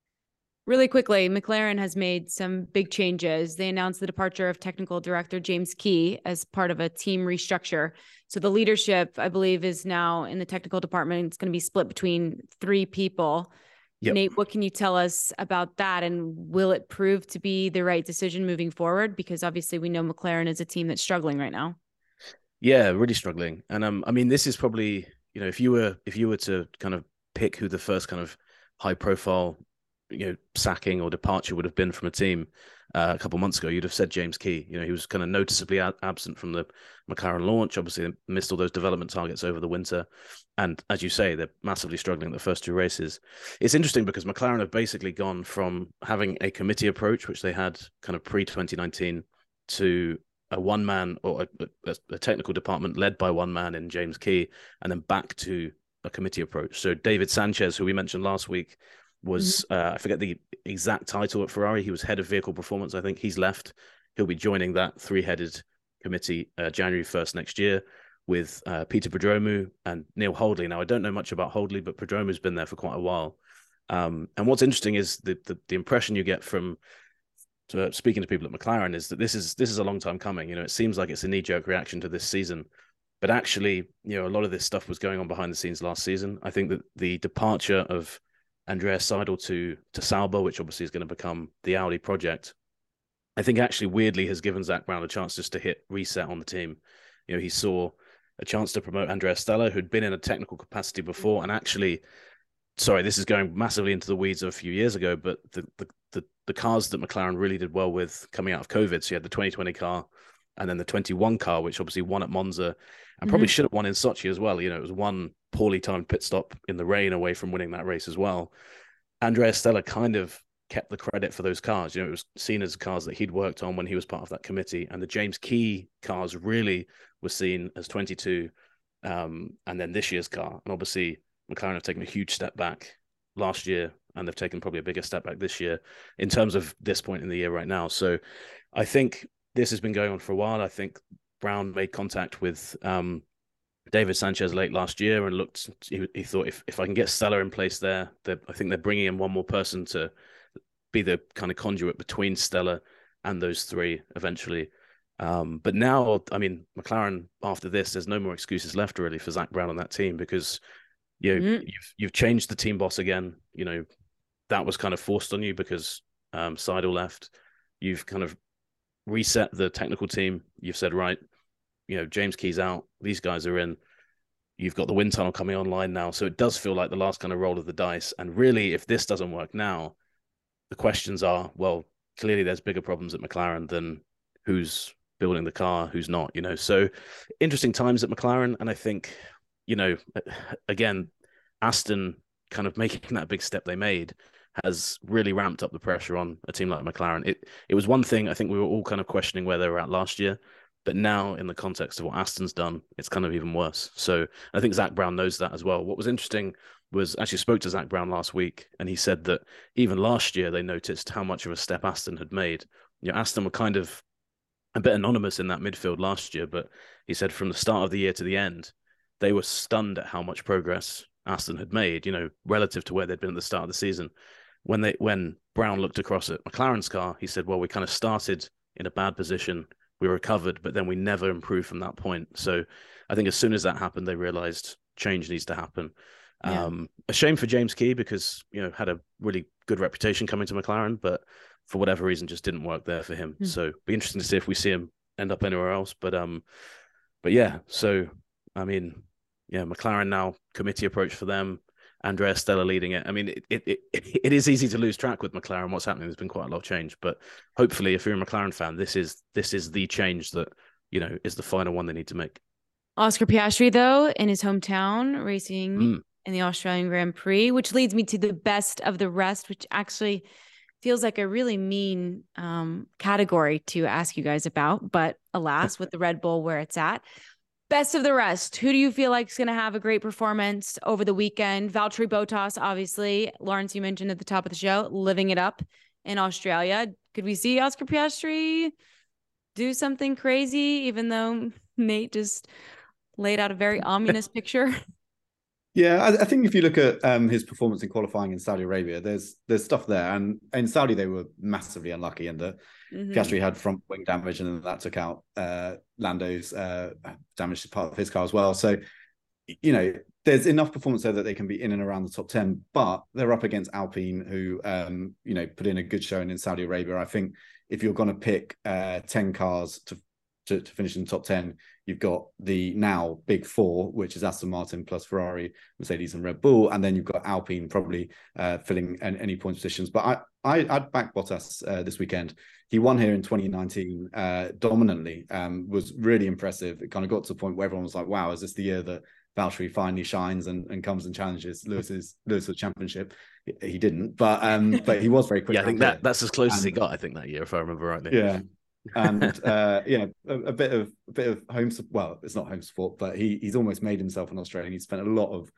Really quickly, McLaren has made some big changes. They announced the departure of technical director James Key as part of a team restructure. So the leadership, I believe, is now in the technical department. It's going to be split between three people. Yep. Nate, what can you tell us about that? And will it prove to be the right decision moving forward? Because obviously we know McLaren is a team that's struggling right now. Yeah, really struggling. And um, I mean, this is probably, you know, if you were if you were to kind of pick who the first kind of high profile, you know, sacking or departure would have been from a team uh, a couple of months ago, you'd have said James Key. You know, he was kind of noticeably a- absent from the McLaren launch. Obviously, they missed all those development targets over the winter. And as you say, they're massively struggling the first two races. It's interesting because McLaren have basically gone from having a committee approach, which they had kind of pre twenty nineteen, to a one-man or a, a, a technical department led by one man in James Key, and then back to a committee approach. So David Sanchez, who we mentioned last week, was mm-hmm. uh, I forget the exact title at Ferrari. He was head of vehicle performance. I think he's left. He'll be joining that three-headed committee uh, January first next year with uh, Peter Prodromou and Neil Holdley. Now, I don't know much about Holdley, but Prodromou's been there for quite a while. Um, and what's interesting is the, the the impression you get from to, speaking to people at McLaren is that this is this is a long time coming. You know, it seems like it's a knee-jerk reaction to this season. But actually, you know, a lot of this stuff was going on behind the scenes last season. I think that the departure of Andreas Seidel to to Sauber, which obviously is going to become the Audi project, I think actually weirdly has given Zak Brown a chance just to hit reset on the team. You know, he saw a chance to promote Andrea Stella, who'd been in a technical capacity before, and actually, sorry, this is going massively into the weeds of a few years ago, but the the the, the cars that McLaren really did well with coming out of COVID, so you had the twenty twenty car and then the twenty-one car, which obviously won at Monza and probably mm-hmm. should have won in Sochi as well. You know, it was one poorly timed pit stop in the rain away from winning that race as well. Andrea Stella kind of kept the credit for those cars. You know, it was seen as cars that he'd worked on when he was part of that committee, and the James Key cars really were seen as twenty-two, um, and then this year's car. And obviously, McLaren have taken a huge step back last year, and they've taken probably a bigger step back this year in terms of this point in the year right now. So I think this has been going on for a while. I think Brown made contact with um, David Sanchez late last year and looked, he, he thought if, if I can get Stella in place there, I think they're bringing in one more person to be the kind of conduit between Stella and those three eventually. Um, but now, I mean, McLaren, after this, there's no more excuses left really for Zak Brown on that team, because you know, mm-hmm. you've, you've changed the team boss again. You know, that was kind of forced on you because um, Seidel left. You've kind of reset the technical team. You've said, right, you know, James Key's out. These guys are in. You've got the wind tunnel coming online now. So it does feel like the last kind of roll of the dice. And really, if this doesn't work now, the questions are, well, clearly there's bigger problems at McLaren than who's building the car, who's not, you know. So interesting times at McLaren. And I think, you know, again, Aston kind of making that big step they made has really ramped up the pressure on a team like McLaren. It it was one thing I think we were all kind of questioning where they were at last year, but now in the context of what Aston's done, it's kind of even worse. So I think Zak Brown knows that as well. What was interesting was actually spoke to Zak Brown last week, and he said that even last year they noticed how much of a step Aston had made. You know, Aston were kind of a bit anonymous in that midfield last year, but he said from the start of the year to the end, they were stunned at how much progress Aston had made, you know, relative to where they'd been at the start of the season. When they when Brown looked across at McLaren's car, he said, well, we kind of started in a bad position. We recovered, but then we never improved from that point. So I think as soon as that happened, they realized change needs to happen. Yeah. Um, a shame for James Key because, you know, had a really good reputation coming to McLaren, but for whatever reason, just didn't work there for him. Mm. So be interesting to see if we see him end up anywhere else. But, um, but yeah, so, I mean, yeah, McLaren now committee approach for them. Andrea Stella leading it. I mean, it, it it it is easy to lose track with McLaren. What's happening? There's been quite a lot of change, but hopefully, if you're a McLaren fan, this is this is the change that, you know, is the final one they need to make. Oscar Piastri, though, in his hometown, racing mm. in the Australian Grand Prix, which leads me to the best of the rest, which actually feels like a really mean um, category to ask you guys about, but alas, with the Red Bull where it's at. Best of the rest. Who do you feel like is going to have a great performance over the weekend? Valtteri Bottas, obviously. Lawrence, you mentioned at the top of the show, living it up in Australia. Could we see Oscar Piastri do something crazy, even though Nate just laid out a very ominous picture? Yeah, I, I think if you look at um, his performance in qualifying in Saudi Arabia, there's there's stuff there. And in Saudi, they were massively unlucky, and the mm-hmm. Piastri had front wing damage, and then that took out uh, Lando's uh, damage to part of his car as well. So, you know, there's enough performance there that they can be in and around the top ten, but they're up against Alpine, who, um, you know, put in a good showing in Saudi Arabia. I think if you're going to pick uh, ten cars to, to to finish in the top ten, you've got the now big four, which is Aston Martin plus Ferrari, Mercedes and Red Bull. And then you've got Alpine probably uh, filling any, any point positions. But I, I, I'd back Bottas uh, this weekend. He won here in twenty nineteen uh, dominantly, um, was really impressive. It kind of got to the point where everyone was like, wow, is this the year that Valtteri finally shines and, and comes and challenges Lewis's Lewis's championship? He didn't, but um, but he was very quick. Yeah, I think that, that's as close and, as he got, I think, that year, if I remember rightly. Yeah. and uh yeah a, a bit of a bit of home well it's not home support, but he he's almost made himself an Australian. He spent a lot of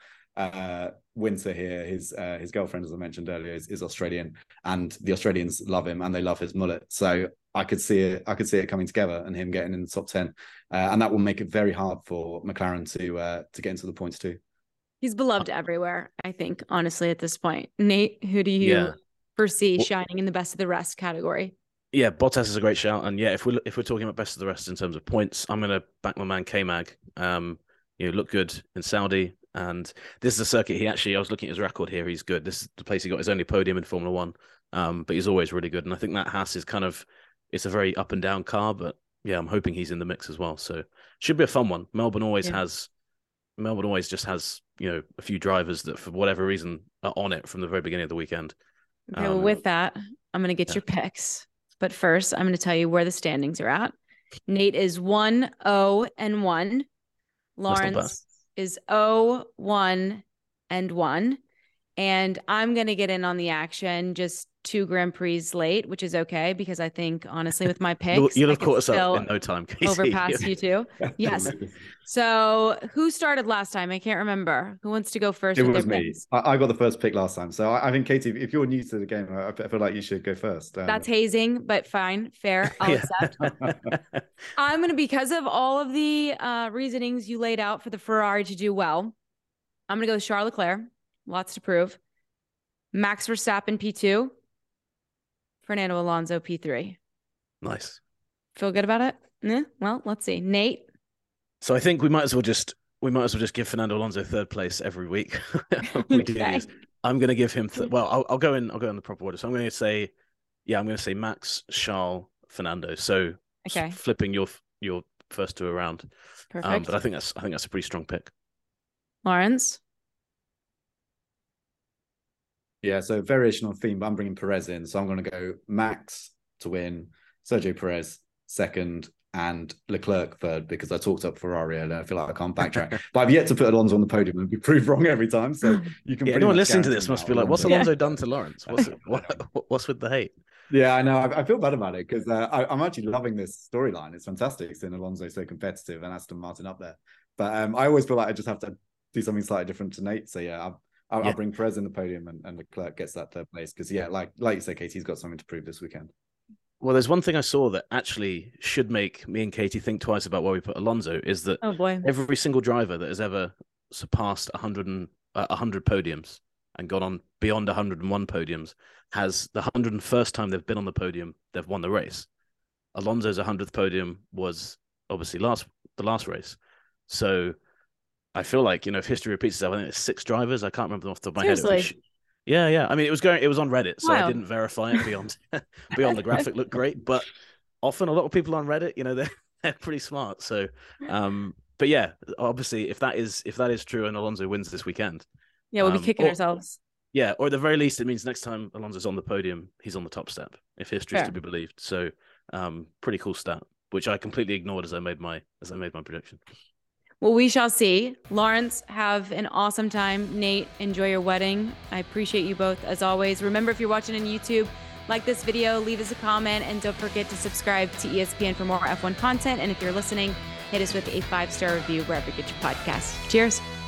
uh winter here. His uh his girlfriend, as I mentioned earlier, is, is Australian, and the Australians love him and they love his mullet. So I could see it I could see it coming together and him getting in the top ten, uh, and that will make it very hard for McLaren to uh to get into the points too. He's beloved everywhere, I think, honestly, at this point. Nate, who do you yeah. foresee well, shining in the best of the rest category? Yeah, Bottas is a great shout, and yeah, if we if we're talking about best of the rest in terms of points, I'm going to back my man K-Mag. Um, you know, look good in Saudi, and this is a circuit he actually. I was looking at his record here; he's good. This is the place he got his only podium in Formula One, um, but he's always really good, and I think that Haas is kind of it's a very up and down car, but yeah, I'm hoping he's in the mix as well. So should be a fun one. Melbourne always yeah. has Melbourne always just has you know a few drivers that for whatever reason are on it from the very beginning of the weekend. Okay, um, well, with that, I'm going to get yeah. your picks. But first, I'm going to tell you where the standings are at. Nate is one oh and one. Lawrence is oh one and one. And I'm going to get in on the action just two Grand Prix late, which is okay because I think, honestly, with my picks, You'll, you'll have I caught us still up in no time, Katie. overpass you two. Yes. So who started last time? I can't remember. Who wants to go first? It with was their me. picks? I, I got the first pick last time. So I, I think, Katie, if you're new to the game, I, I feel like you should go first. Um, That's hazing, but fine. Fair. I'll Yeah. accept. I'm going to, because of all of the uh, reasonings you laid out for the Ferrari to do well, I'm going to go with Charles Leclerc. Lots to prove. Max Verstappen P two. Fernando Alonso P three. Nice. Feel good about it? Yeah. Well, let's see. Nate. So I think we might as well just we might as well just give Fernando Alonso third place every week. we do Okay. this. I'm going to give him. Th- well, I'll, I'll go in. I'll go in the proper order. So I'm going to say, yeah, I'm going to say Max, Charles, Fernando. So Okay. s- flipping your your first two around. Perfect. Um, but I think that's I think that's a pretty strong pick. Lawrence. Yeah, so variation on theme, but I'm bringing Perez in. So I'm going to go Max to win, Sergio Perez second, and Leclerc third because I talked up Ferrari and I feel like I can't backtrack. But I've yet to put Alonso on the podium and be proved wrong every time. So you can. Yeah, pretty anyone much listening to guarantee this must now be like, "What's Alonso- Alonso done to Lawrence? What's what, what's with the hate?" Yeah, I know. I, I feel bad about it because uh, I, I'm actually loving this storyline. It's fantastic seeing Alonso so competitive and Aston Martin up there. But um, I always feel like I just have to do something slightly different to Nate. So yeah, I'll, I'll, Yeah. I'll bring Perez in the podium and, and Leclerc gets that third place because yeah, like like you said, Katie, he's got something to prove this weekend. Well, there's one thing I saw that actually should make me and Katie think twice about where we put Alonso. Is that Oh boy. every single driver that has ever surpassed one hundred and uh, one hundred podiums and gone on beyond one hundred and one podiums has the one hundred and first time they've been on the podium, they've won the race. Alonso's one hundredth podium was obviously last the last race. So I feel like, you know, if history repeats itself, I think it's six drivers. I can't remember them off the top of my head. It was- Seriously? yeah, yeah. I mean, it was going. It was on Reddit, so I Wow. didn't verify it beyond beyond the graphic looked great. But often, a lot of people on Reddit, you know, they're they're pretty smart. So, um, but yeah, obviously, if that is if that is true, and Alonso wins this weekend, Yeah, we'll be um, kicking or- ourselves. yeah, or at the very least, it means next time Alonso's on the podium, he's on the top step, if history's Fair. to be believed. So, um, pretty cool stat, which I completely ignored as I made my as I made my prediction. Well, we shall see. Lawrence, have an awesome time. Nate, enjoy your wedding. I appreciate you both as always. Remember, if you're watching on YouTube, like this video, leave us a comment, and don't forget to subscribe to E S P N for more F one content. And if you're listening, hit us with a five-star review wherever you get your podcast. Cheers.